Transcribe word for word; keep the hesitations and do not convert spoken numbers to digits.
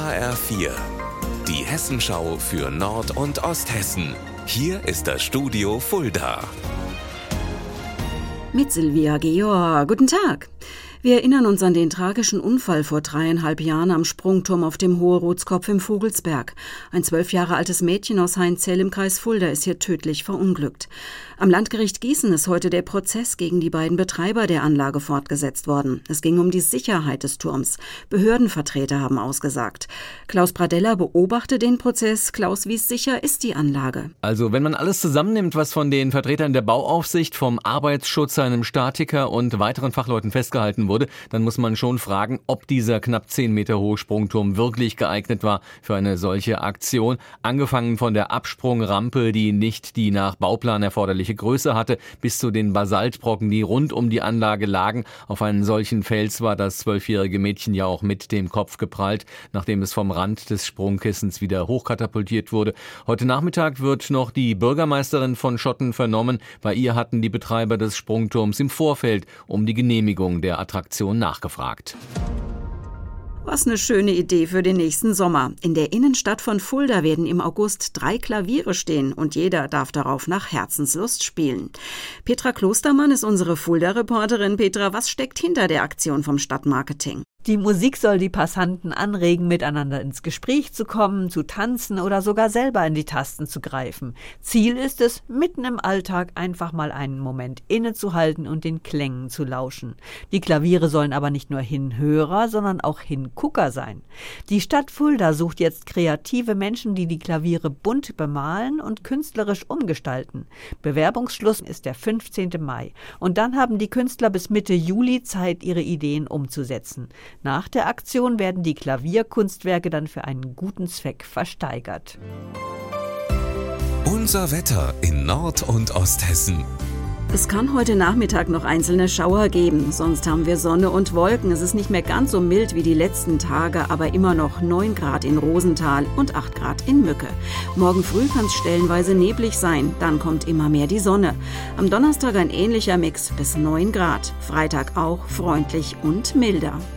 H R vier, die Hessenschau für Nord- und Osthessen. Hier ist das Studio Fulda. Mit Silvia Georg. Guten Tag. Wir erinnern uns an den tragischen Unfall vor dreieinhalb Jahren am Sprungturm auf dem Hohe-Rotskopf im Vogelsberg. Ein zwölf Jahre altes Mädchen aus Heinzell im Kreis Fulda ist hier tödlich verunglückt. Am Landgericht Gießen ist heute der Prozess gegen die beiden Betreiber der Anlage fortgesetzt worden. Es ging um die Sicherheit des Turms. Behördenvertreter haben ausgesagt. Klaus Pradella beobachtet den Prozess. Klaus, wie sicher ist die Anlage? Also, wenn man alles zusammennimmt, was von den Vertretern der Bauaufsicht, vom Arbeitsschutz, einem Statiker und weiteren Fachleuten festgehalten wurde, dann muss man schon fragen, ob dieser knapp zehn Meter hohe Sprungturm wirklich geeignet war für eine solche Aktion. Angefangen von der Absprungrampe, die nicht die nach Bauplan erforderliche Größe hatte, bis zu den Basaltbrocken, die rund um die Anlage lagen. Auf einen solchen Fels war das zwölfjährige Mädchen ja auch mit dem Kopf geprallt, nachdem es vom Rand des Sprungkissens wieder hochkatapultiert wurde. Heute Nachmittag wird noch die Bürgermeisterin von Schotten vernommen. Bei ihr hatten die Betreiber des Sprungturms im Vorfeld um die Genehmigung der Attraktion nachgefragt. Was eine schöne Idee für den nächsten Sommer. In der Innenstadt von Fulda werden im August drei Klaviere stehen und jeder darf darauf nach Herzenslust spielen. Petra Klostermann ist unsere Fulda-Reporterin. Petra, was steckt hinter der Aktion vom Stadtmarketing? Die Musik soll die Passanten anregen, miteinander ins Gespräch zu kommen, zu tanzen oder sogar selber in die Tasten zu greifen. Ziel ist es, mitten im Alltag einfach mal einen Moment innezuhalten und den Klängen zu lauschen. Die Klaviere sollen aber nicht nur Hinhörer, sondern auch Hingucker sein. Die Stadt Fulda sucht jetzt kreative Menschen, die die Klaviere bunt bemalen und künstlerisch umgestalten. Bewerbungsschluss ist der fünfzehnten Mai. Und dann haben die Künstler bis Mitte Juli Zeit, ihre Ideen umzusetzen. Nach der Aktion werden die Klavierkunstwerke dann für einen guten Zweck versteigert. Unser Wetter in Nord- und Osthessen. Es kann heute Nachmittag noch einzelne Schauer geben, sonst haben wir Sonne und Wolken. Es ist nicht mehr ganz so mild wie die letzten Tage, aber immer noch neun Grad in Rosenthal und acht Grad in Mücke. Morgen früh kann es stellenweise neblig sein, dann kommt immer mehr die Sonne. Am Donnerstag ein ähnlicher Mix bis neun Grad, Freitag auch freundlich und milder.